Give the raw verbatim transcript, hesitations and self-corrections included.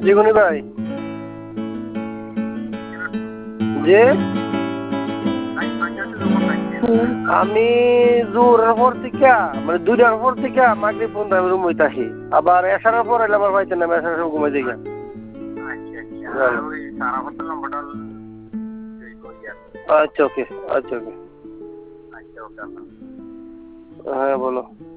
জীবনী ভাই যে আমি জোরের পর থেকে মানে দুইটার পর থেকে মাগরিব পর্যন্ত আমি রুম হইতে আসি আবার এসার পর এলে আমার পাইতেন না এসার সময় ঘুমাই দিই আচ্ছা ওকে আচ্ছা ওকে হ্যাঁ বলো